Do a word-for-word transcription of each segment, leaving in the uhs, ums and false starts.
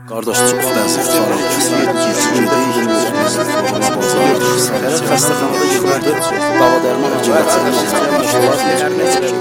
Qardaş, çox vəziyyət var. Hər xəstəxanada yığıldı, dava dərman həkimlər.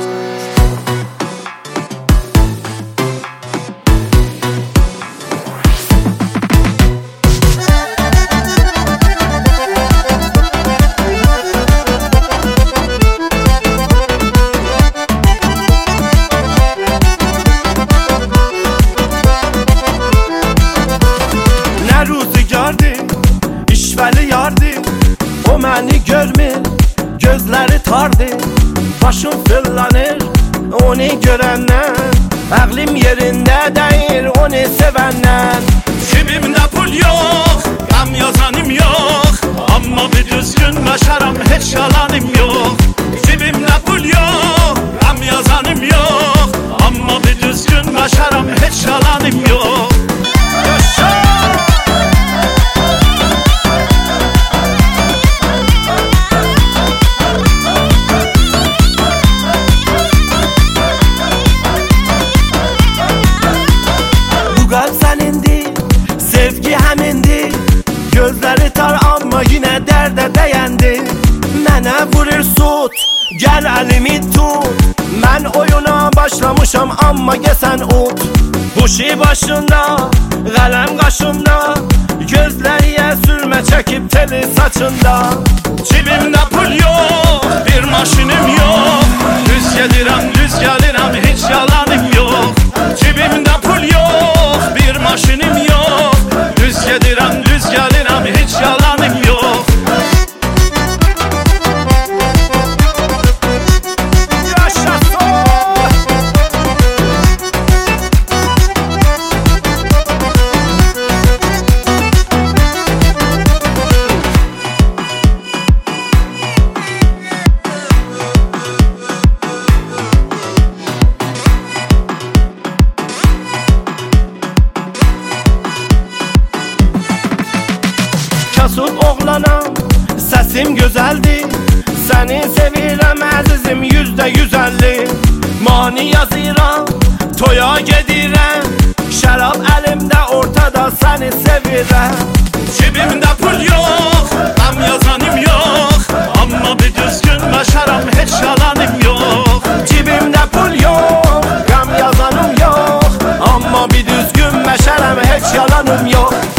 İşvəli yardı, o məni görmür, gözləri tardı. Başım fırlanır, onu görəndən, əqlim yerində deyir, onu sevəndən. Cibimdə pul yox, qəm yazanım yox, amma bir düzgün məşərəm, heç yalanım yox. Cibimdə pul yox, qəm yazanım yox, amma bir düzgün məşərəm, heç yalanım yox. Sevgi həmindir, gözləri tar amma yenə dərdə dəyəndir. Mənə vurur sut, gəl əlimi tut. Mən oyuna başlamışam amma gəsən ut. Quşi başında, qələm qaşımda, gözləriyə sürmə çəkib teli saçında. Cibimdə pul yox, bir maşınım yox, düz gedirəm, düz gəlirəm, heç yalanım yox. Cibimdə pul yox, bir maşınım yox, düz gedirəm, düz gəlirəm, heç yalanım yox. Kasıb oğlanam, səsim gözəldir. Səni sevirəm əzizim, yüzdə yüz əlli. Mani yazıram, toya gedirəm, şərab əlimdə ortada, səni sevirəm. Cibimdə pul yox, qəm yazanım yox, amma bir düzgün məşərəm, heç yalanım yox. Cibimdə pul yox, qəm yazanım yox, amma bir düzgün məşərəm, heç yalanım yox.